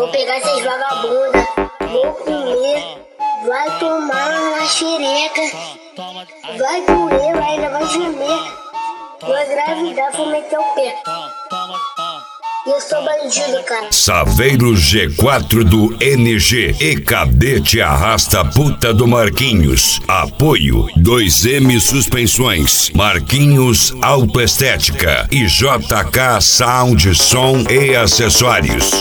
Vou pegar essas vagabundas, vou comer, vai tomar uma xereca, vai doer, ainda vai gemer, vou engravidar, vou meter o pé. E eu sou bandido, cara. Saveiro G4 do NG e Cadete Arrasta Puta do Marquinhos. Apoio 2M Suspensões, Marquinhos Autoestética e JK Sound, Som e Acessórios.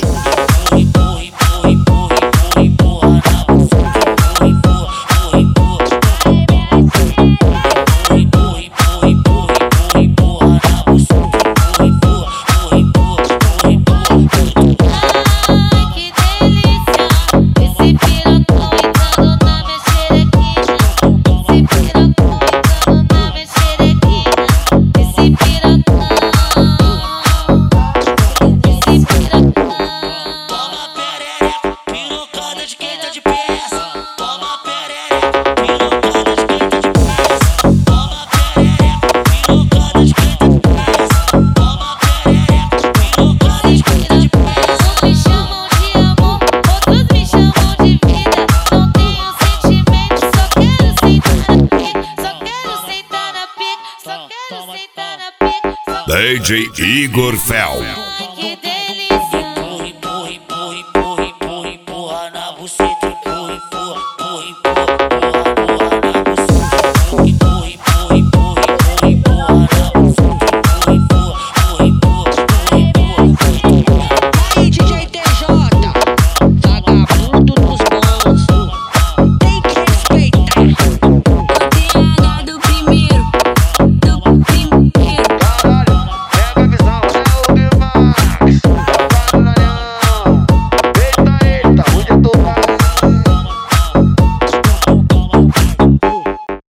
DJ Igor Fel.